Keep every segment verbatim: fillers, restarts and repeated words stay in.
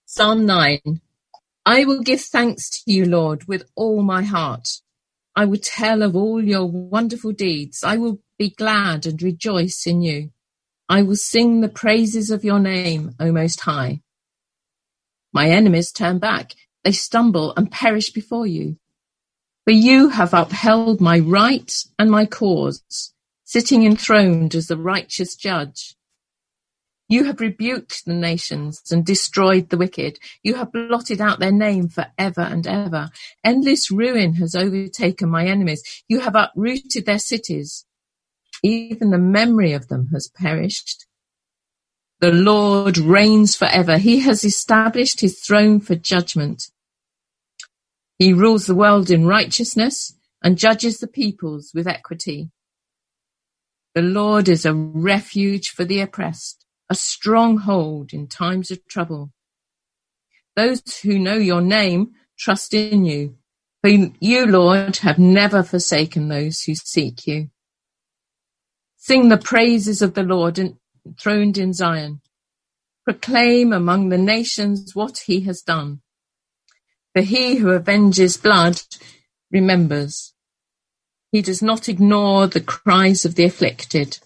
Psalm nine. I will give thanks to you, Lord, with all my heart. I will tell of all your wonderful deeds. I will be glad and rejoice in you. I will sing the praises of your name, O Most High. My enemies turn back. They stumble and perish before you. For you have upheld my right and my cause, sitting enthroned as the righteous judge. You have rebuked the nations and destroyed the wicked. You have blotted out their name for ever and ever. Endless ruin has overtaken my enemies. You have uprooted their cities. Even the memory of them has perished. The Lord reigns forever. He has established his throne for judgment. He rules the world in righteousness and judges the peoples with equity. The Lord is a refuge for the oppressed, a stronghold in times of trouble. Those who know your name trust in you, for you, Lord, have never forsaken those who seek you. Sing the praises of the Lord enthroned in Zion. Proclaim among the nations what he has done. For he who avenges blood remembers. He does not ignore the cries of the afflicted.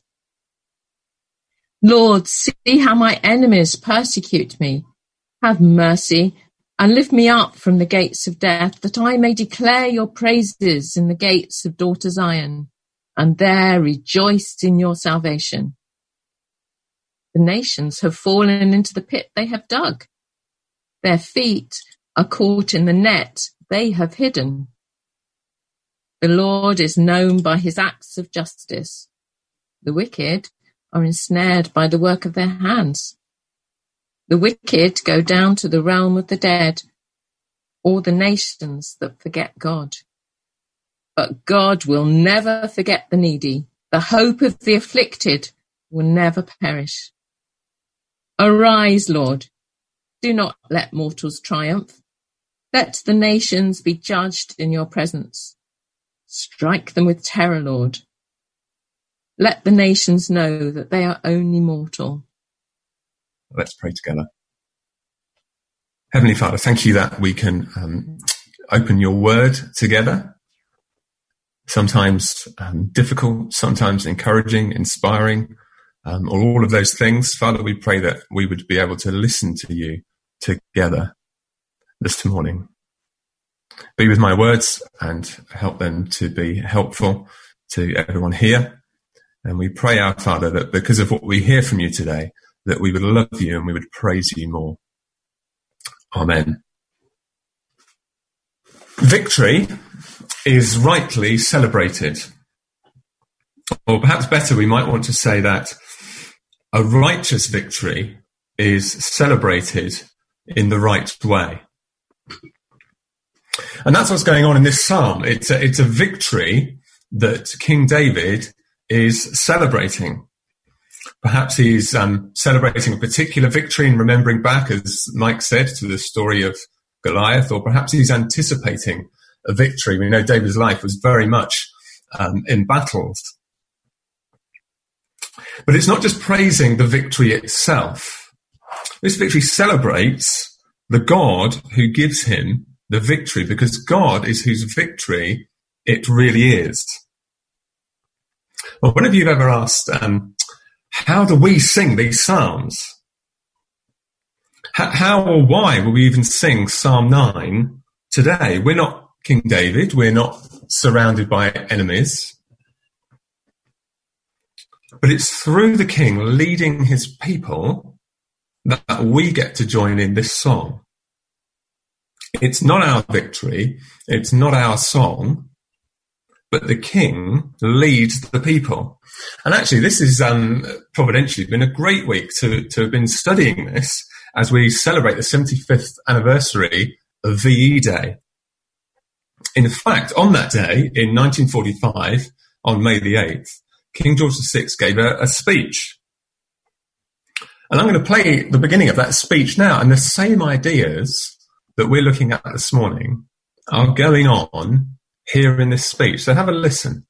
Lord, see how my enemies persecute me. Have mercy and lift me up from the gates of death, that I may declare your praises in the gates of daughter Zion, and there rejoice in your salvation. The nations have fallen into the pit they have dug. Their feet are caught in the net they have hidden. The Lord is known by his acts of justice. The wicked are ensnared by the work of their hands. The wicked go down to the realm of the dead, all the nations that forget God. But God will never forget the needy. The hope of the afflicted will never perish. Arise, Lord. Do not let mortals triumph. Let the nations be judged in your presence. Strike them with terror, Lord. Let the nations know that they are only mortal. Let's pray together. Heavenly Father, thank you that we can um, open your word together. Sometimes um, difficult, sometimes encouraging, inspiring, um, or all of those things. Father, we pray that we would be able to listen to you together this morning. Be with my words and help them to be helpful to everyone here. And we pray, our Father, that because of what we hear from you today, that we would love you and we would praise you more. Amen. Victory is rightly celebrated. Or perhaps better, we might want to say that a righteous victory is celebrated in the right way. And that's what's going on in this psalm. It's a, it's a victory that King David is celebrating. Perhaps he's um, celebrating a particular victory and remembering back, as Mike said, to the story of Goliath, or perhaps he's anticipating a victory. We know David's life was very much um, in battles. But it's not just praising the victory itself. This victory celebrates the God who gives him the victory, because God is whose victory it really is. Well, one of you have ever asked, um, how do we sing these psalms? How, how or why will we even sing Psalm nine today? We're not King David. We're not surrounded by enemies. But it's through the king leading his people that we get to join in this song. It's not our victory. It's not our song. But the king leads the people. And actually, this is um, providentially been a great week to, to have been studying this as we celebrate the seventy-fifth anniversary of V E Day. In fact, on that day, in nineteen forty-five, on May the eighth, King George the sixth gave a, a speech. And I'm going to play the beginning of that speech now, and the same ideas that we're looking at this morning are going on here in this speech. So have a listen.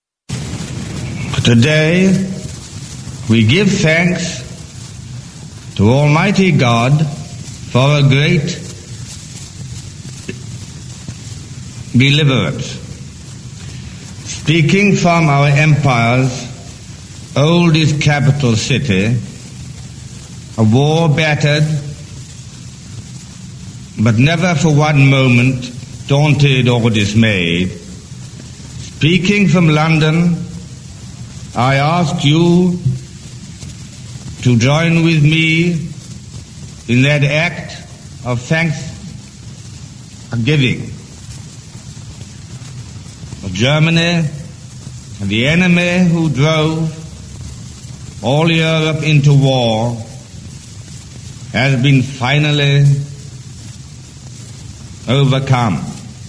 Today, we give thanks to Almighty God for a great deliverance. Speaking from our empire's oldest capital city, a war battered, but never for one moment daunted or dismayed. Speaking from London, I ask you to join with me in that act of thanksgiving. Germany, the enemy who drove all Europe into war, has been finally overcome.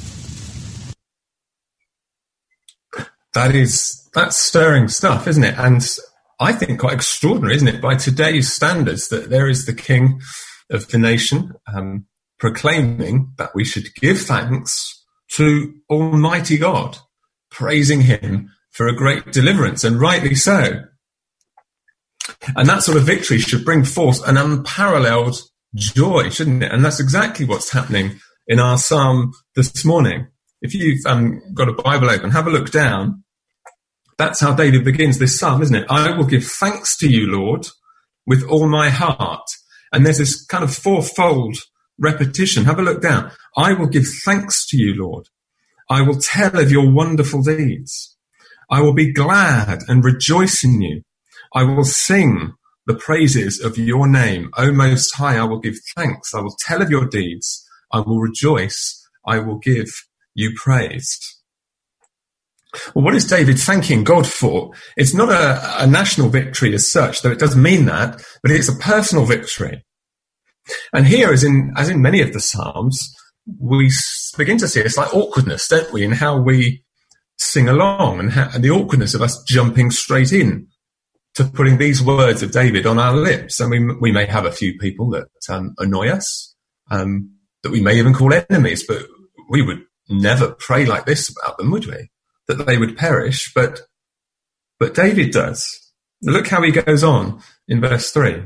That is, that's stirring stuff, isn't it? And I think quite extraordinary, isn't it, by today's standards, that there is the king of the nation um, proclaiming that we should give thanks to Almighty God, praising him for a great deliverance, and rightly so. And that sort of victory should bring forth an unparalleled joy, shouldn't it? And that's exactly what's happening in our psalm this morning. If you've um, got a Bible open, have a look down. That's how David begins this psalm, isn't it? I will give thanks to you, Lord, with all my heart. And there's this kind of fourfold repetition. Have a look down. I will give thanks to you, Lord. I will tell of your wonderful deeds. I will be glad and rejoice in you. I will sing the praises of your name. O Most High, I will give thanks. I will tell of your deeds. I will rejoice. I will give you praise. Well, what is David thanking God for? It's not a, a national victory as such, though it does mean that, but it's a personal victory. And here, as in, as in many of the Psalms, we begin to see a slight awkwardness, don't we, in how we sing along, and, how, and the awkwardness of us jumping straight in to putting these words of David on our lips. And we, we may have a few people that um, annoy us, um, that we may even call enemies, but we would never pray like this about them, would we? That they would perish, but but David does. Look how he goes on in verse three.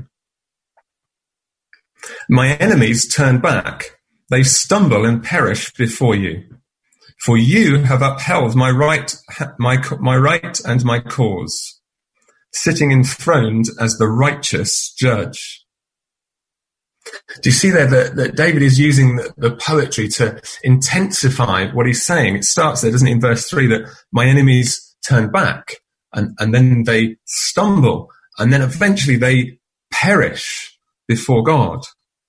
My enemies turn back. They stumble and perish before you. For you have upheld my right, my, my right and my cause, sitting enthroned as the righteous judge. Do you see there that, that David is using the, the poetry to intensify what he's saying? It starts there, doesn't it, in verse three, that my enemies turn back, and, and then they stumble, and then eventually they perish before God.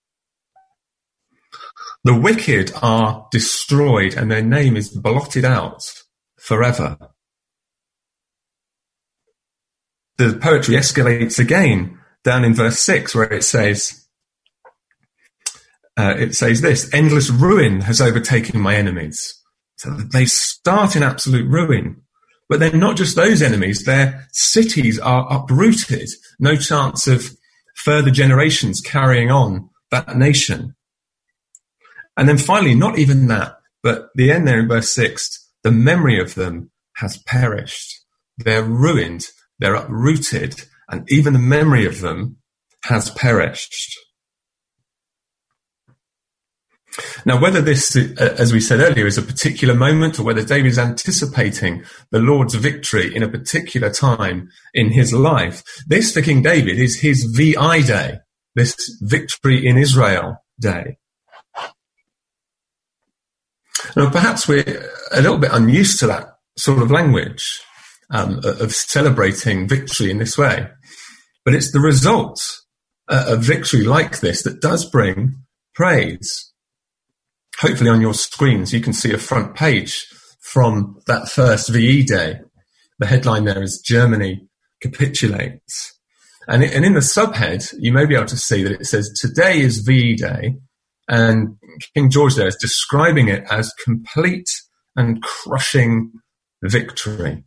The wicked are destroyed, and their name is blotted out forever. The poetry escalates again down in verse six, where it says, Uh, it says this, endless ruin has overtaken my enemies. So they start in absolute ruin. But they're not just those enemies, their cities are uprooted. No chance of further generations carrying on that nation. And then finally, not even that, but the end there in verse six, the memory of them has perished. They're ruined, they're uprooted, and even the memory of them has perished. Now, whether this, as we said earlier, is a particular moment, or whether David is anticipating the Lord's victory in a particular time in his life, this for King David is his V I day, this victory in Israel day. Now, perhaps we're a little bit unused to that sort of language um, of celebrating victory in this way, but it's the result uh, of victory like this that does bring praise. Hopefully on your screens you can see a front page from that first V E Day. The headline there is Germany capitulates. And, it, and in the subhead, you may be able to see that it says, today is V E Day, and King George there is describing it as complete and crushing victory.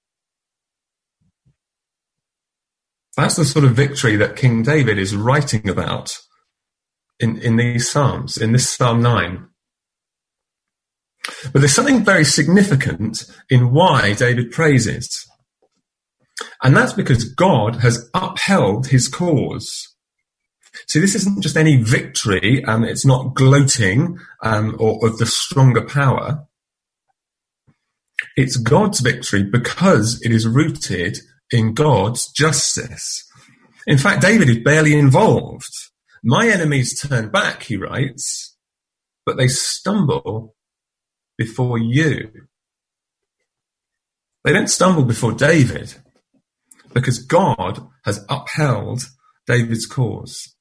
That's the sort of victory that King David is writing about in, in these Psalms, in this Psalm nine. But there's something very significant in why David praises. And that's because God has upheld his cause. See, this isn't just any victory, um, it's not gloating um, or of the stronger power. It's God's victory because it is rooted in God's justice. In fact, David is barely involved. My enemies turn back, he writes, but they stumble before you. They don't stumble before David because God has upheld David's cause.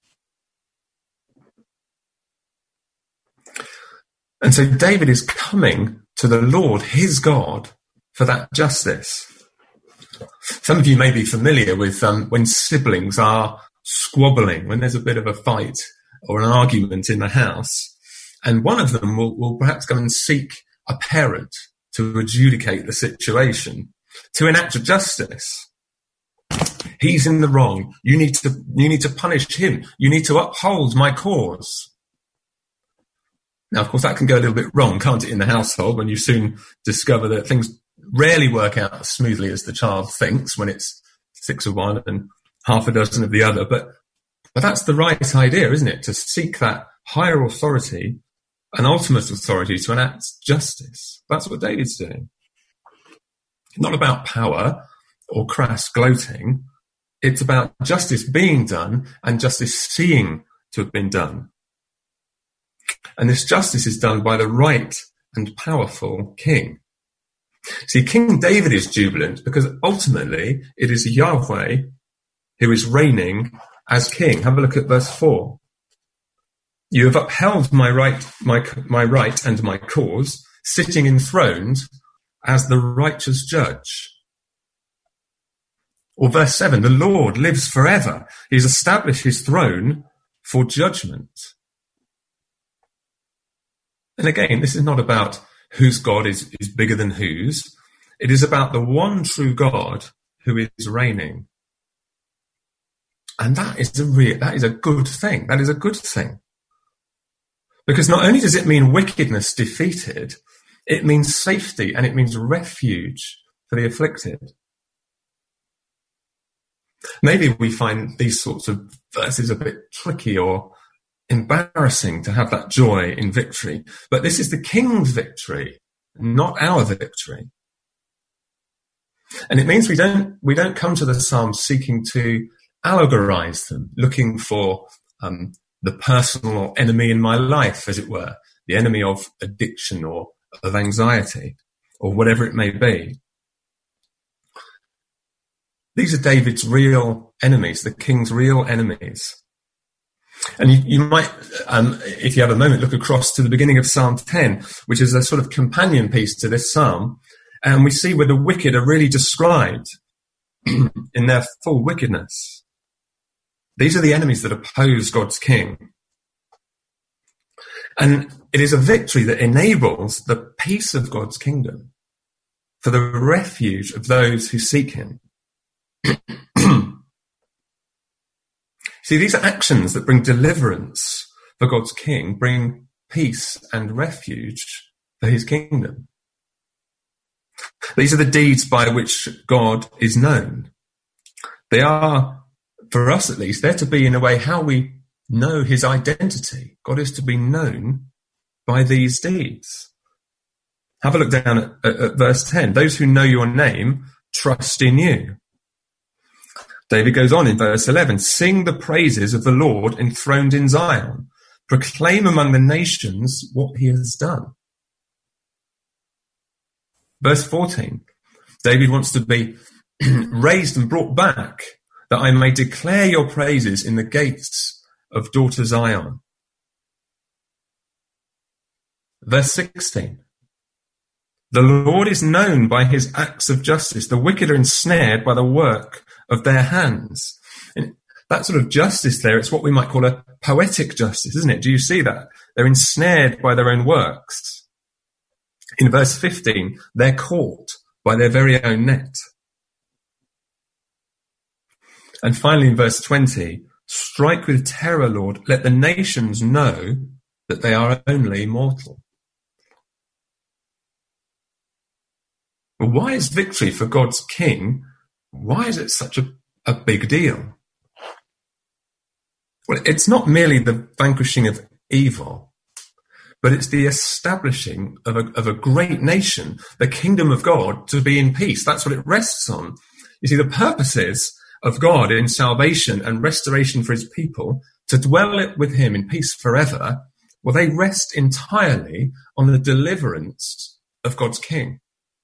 And so David is coming to the Lord, his God, for that justice. Some of you may be familiar with um, when siblings are squabbling, when there's a bit of a fight or an argument in the house, and one of them will, will perhaps go and seek a parent to adjudicate the situation, to enact justice. He's in the wrong. You need to, you need to punish him. You need to uphold my cause. Now, of course, that can go a little bit wrong, can't it, in the household, when you soon discover that things rarely work out as smoothly as the child thinks when it's six of one and half a dozen of the other. But, but that's the right idea, isn't it? To seek that higher authority, an ultimate authority to enact justice. That's what David's doing. Not about power or crass gloating. It's about justice being done and justice seeing to have been done. And this justice is done by the right and powerful king. See, King David is jubilant because ultimately it is Yahweh who is reigning as king. Have a look at verse four. You have upheld my right, my, my right and my cause, sitting enthroned as the righteous judge. Or verse seven, the Lord lives forever. He's established his throne for judgment. And again, this is not about whose God is, is bigger than whose. It is about the one true God who is reigning. And that is a real, that is a good thing. That is a good thing. Because not only does it mean wickedness defeated, it means safety and it means refuge for the afflicted. Maybe we find these sorts of verses a bit tricky or embarrassing to have that joy in victory. But this is the king's victory, not our victory. And it means we don't, we don't come to the Psalms seeking to allegorize them, looking for um, the personal enemy in my life, as it were, the enemy of addiction or of anxiety or whatever it may be. These are David's real enemies, the king's real enemies. And you, you might, um, if you have a moment, look across to the beginning of Psalm ten, which is a sort of companion piece to this psalm. And we see where the wicked are really described in their full wickedness. These are the enemies that oppose God's king. And it is a victory that enables the peace of God's kingdom for the refuge of those who seek him. See, these are actions that bring deliverance for God's king, bring peace and refuge for his kingdom. These are the deeds by which God is known. They are, for us at least, they're to be in a way how we know his identity. God is to be known by these deeds. Have a look down at, at, at verse ten. Those who know your name trust in you. David goes on in verse eleven, sing the praises of the Lord enthroned in Zion. Proclaim among the nations what he has done. Verse fourteen, David wants to be raised and brought back that I may declare your praises in the gates of daughter Zion. Verse sixteen, the Lord is known by his acts of justice. The wicked are ensnared by the work of their hands. And that sort of justice there, it's what we might call a poetic justice, isn't it? Do you see that? They're ensnared by their own works. In verse fifteen, they're caught by their very own net. And finally in verse twenty, strike with terror, Lord, let the nations know that they are only mortal. Well, why is victory for God's king, why is it such a, a big deal? Well, it's not merely the vanquishing of evil, but it's the establishing of a, of a great nation, the kingdom of God, to be in peace. That's what it rests on. You see, the purposes of God in salvation and restoration for his people, to dwell with him in peace forever, well, they rest entirely on the deliverance of God's king.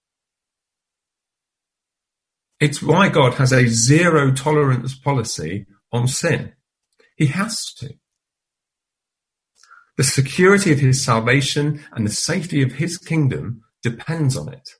It's why God has a zero tolerance policy on sin. He has to. The security of his salvation and the safety of his kingdom depends on it.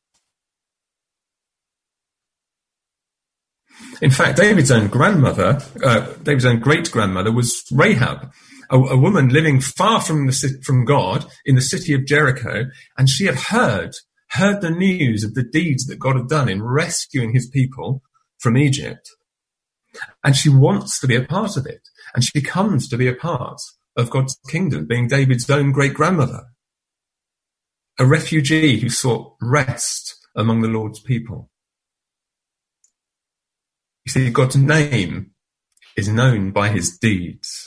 In fact, David's own grandmother, uh, David's own great-grandmother was Rahab, a, a woman living far from the from God in the city of Jericho, and she had heard heard the news of the deeds that God had done in rescuing his people from Egypt. And she wants to be a part of it. And she comes to be a part of God's kingdom, being David's own great-grandmother, a refugee who sought rest among the Lord's people. You see, God's name is known by his deeds.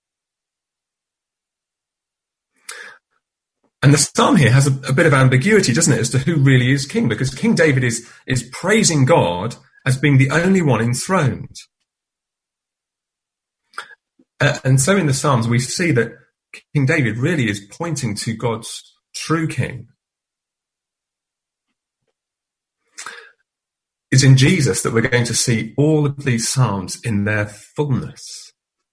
And the psalm here has a, a bit of ambiguity, doesn't it, as to who really is king, because King David is, is praising God as being the only one enthroned. Uh, and so in the Psalms, we see that King David really is pointing to God's true king. It's in Jesus that we're going to see all of these Psalms in their fullness.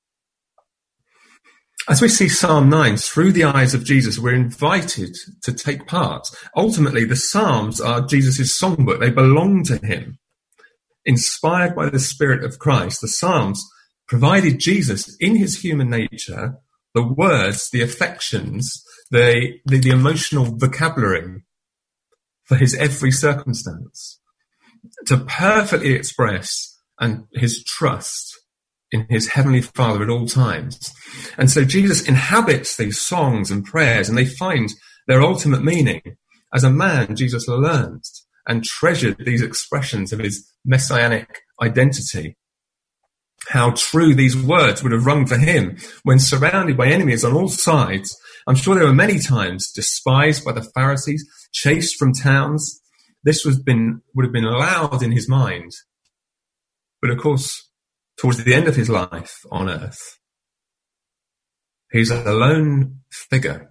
As we see Psalm nine through the eyes of Jesus, we're invited to take part. Ultimately, the Psalms are Jesus' songbook. They belong to him. Inspired by the Spirit of Christ, the Psalms provided Jesus in his human nature the words, the affections, the, the, the emotional vocabulary for his every circumstance, to perfectly express and his trust in his heavenly Father at all times. And so Jesus inhabits these songs and prayers, and they find their ultimate meaning. As a man, Jesus learned and treasured these expressions of his messianic identity. How true these words would have rung for him when surrounded by enemies on all sides. I'm sure there were many times despised by the Pharisees, chased from towns. This was been, would have been loud in his mind. But of course, towards the end of his life on earth, he's a lone figure.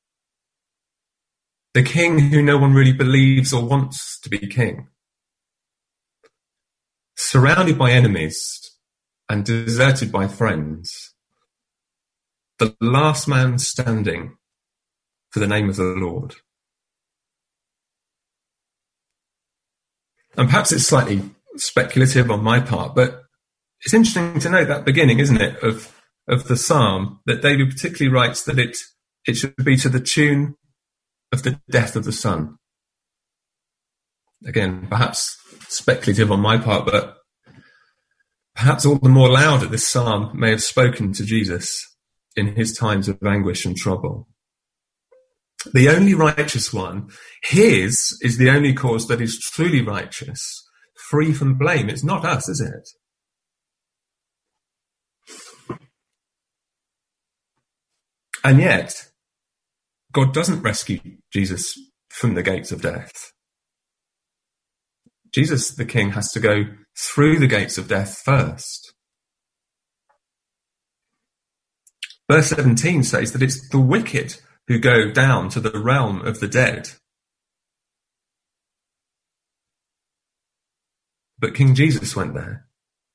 The king who no one really believes or wants to be king. Surrounded by enemies and deserted by friends. The last man standing for the name of the Lord. And perhaps it's slightly speculative on my part, but it's interesting to note that beginning, isn't it, of, of the psalm, that David particularly writes that it, it should be to the tune of the death of the Son. Again, perhaps speculative on my part, but perhaps all the more louder this psalm may have spoken to Jesus in his times of anguish and trouble. The only righteous one, his is the only cause that is truly righteous, free from blame. It's not us, is it? And yet, God doesn't rescue Jesus from the gates of death. Jesus, the King, has to go through the gates of death first. Verse seventeen says that it's the wicked who go down to the realm of the dead. But King Jesus went there.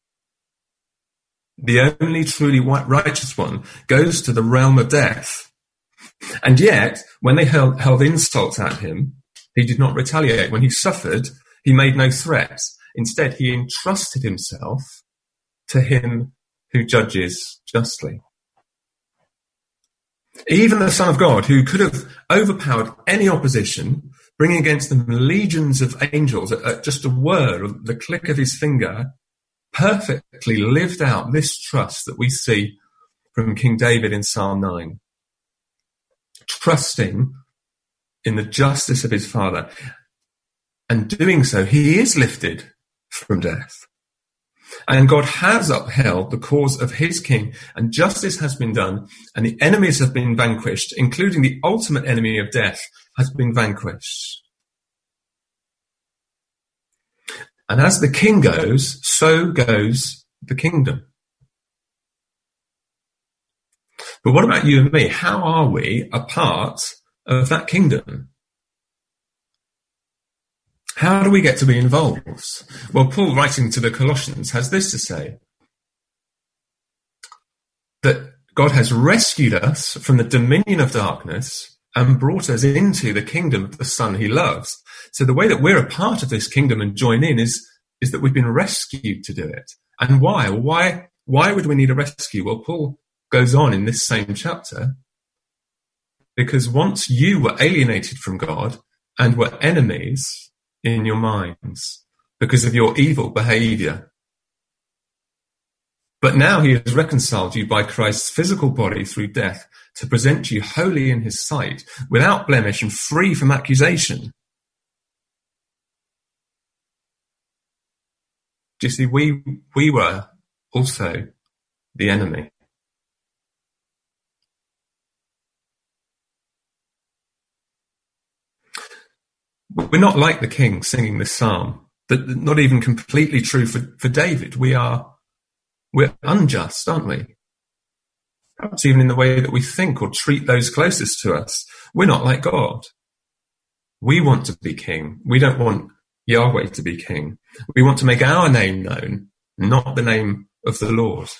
The only truly righteous one goes to the realm of death. And yet, when they held, held insults at him, he did not retaliate. When he suffered, he made no threats. Instead, he entrusted himself to him who judges justly. Even the Son of God, who could have overpowered any opposition, bringing against them legions of angels at, at just a word or the click of his finger, perfectly lived out this trust that we see from King David in Psalm nine. Trusting in the justice of his Father. And doing so, he is lifted from death. And God has upheld the cause of his king, and justice has been done, and the enemies have been vanquished, including the ultimate enemy of death has been vanquished. And as the king goes, so goes the kingdom. But what about you and me? How are we a part of that kingdom? How do we get to be involved? Well, Paul, writing to the Colossians, has this to say: that God has rescued us from the dominion of darkness and brought us into the kingdom of the Son he loves. So the way that we're a part of this kingdom and join in is, is that we've been rescued to do it. And why? Why, why would we need a rescue? Well, Paul goes on in this same chapter, because once you were alienated from God and were enemies in your minds because of your evil behavior, but now he has reconciled you by Christ's physical body through death to present you holy in his sight, without blemish and free from accusation. Do you see, we, we were also the enemy. We're not like the king singing this psalm, that not even completely true for, for David. We are, we're unjust, aren't we? Perhaps even in the way that we think or treat those closest to us. We're not like God. We want to be king. We don't want Yahweh to be king. We want to make our name known, not the name of the Lord.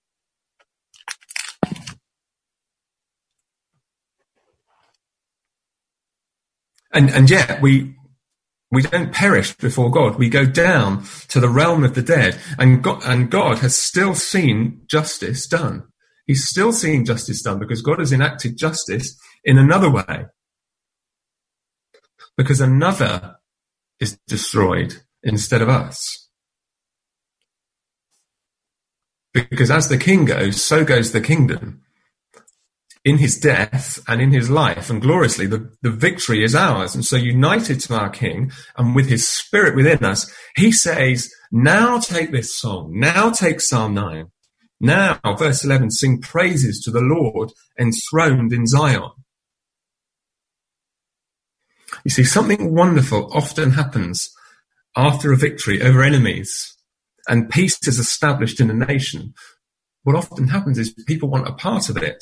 And, and yet we, we don't perish before God. We go down to the realm of the dead, and God, and God has still seen justice done. He's still seeing justice done because God has enacted justice in another way. Because another is destroyed instead of us. Because as the king goes, so goes the kingdom. In his death and in his life, and gloriously, the, the victory is ours. And so united to our king and with his spirit within us, he says, now take this song, now take Psalm nine. Now, verse eleven, sing praises to the Lord enthroned in Zion. You see, something wonderful often happens after a victory over enemies and peace is established in a nation. What often happens is people want a part of it.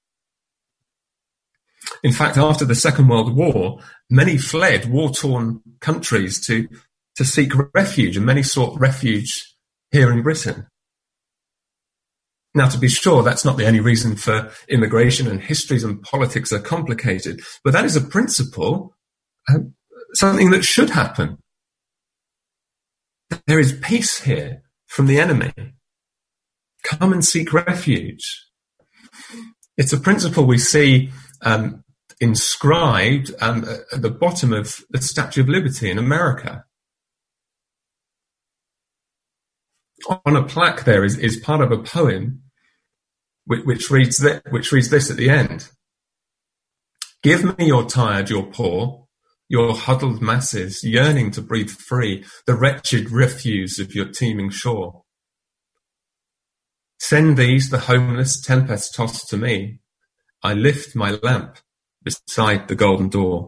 In fact, after the Second World War, many fled war-torn countries to, to seek refuge, and many sought refuge here in Britain. Now, to be sure, that's not the only reason for immigration, and histories and politics are complicated, but that is a principle, uh, something that should happen. There is peace here from the enemy. Come and seek refuge. It's a principle we see um, inscribed um, at the bottom of the Statue of Liberty in America. On a plaque there is, is part of a poem which, which reads th- which reads this at the end. Give me your tired, your poor, your huddled masses yearning to breathe free, the wretched refuse of your teeming shore. Send these, the homeless, tempest-tossed to me. I lift my lamp beside the golden door.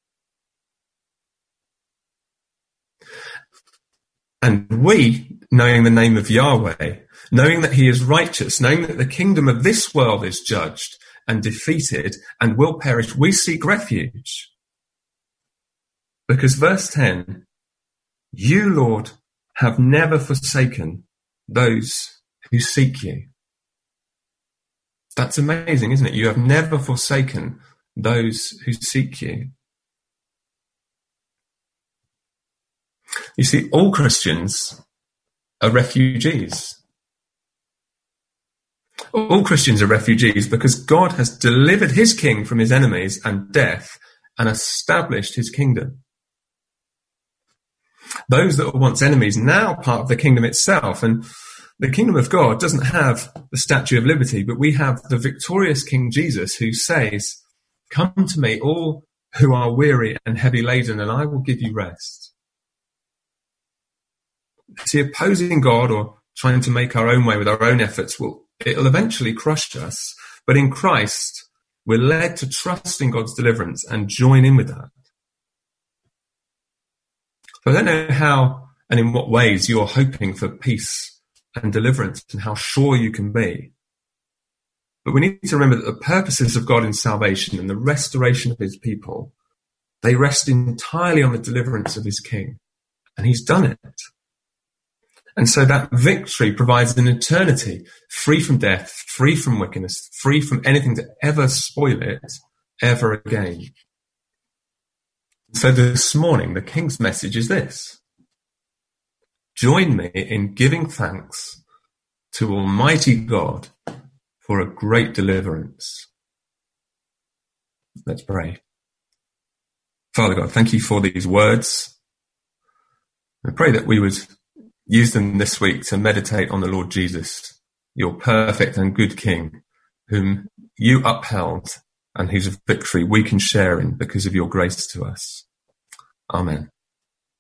And we, knowing the name of Yahweh, knowing that he is righteous, knowing that the kingdom of this world is judged and defeated and will perish, we seek refuge. Because verse ten, you, Lord, have never forsaken those who seek you. That's amazing, isn't it? You have never forsaken those who seek you. You see, all Christians are refugees. All Christians are refugees because God has delivered his king from his enemies and death and established his kingdom. Those that were once enemies, now part of the kingdom itself. And the kingdom of God doesn't have the Statue of Liberty, but we have the victorious King Jesus who says, come to me, all who are weary and heavy laden, and I will give you rest. Is he opposing God or trying to make our own way with our own efforts, will it'll eventually crush us. But in Christ, we're led to trust in God's deliverance and join in with that. So I don't know how and in what ways you're hoping for peace and deliverance and how sure you can be. But we need to remember that the purposes of God in salvation and the restoration of his people, they rest entirely on the deliverance of his King. And he's done it. And so that victory provides an eternity free from death, free from wickedness, free from anything to ever spoil it ever again. So this morning, the King's message is this: join me in giving thanks to Almighty God for a great deliverance. Let's pray. Father God, thank you for these words. I pray that we would use them this week to meditate on the Lord Jesus, your perfect and good King, whom you upheld and whose victory we can share in because of your grace to us. Amen.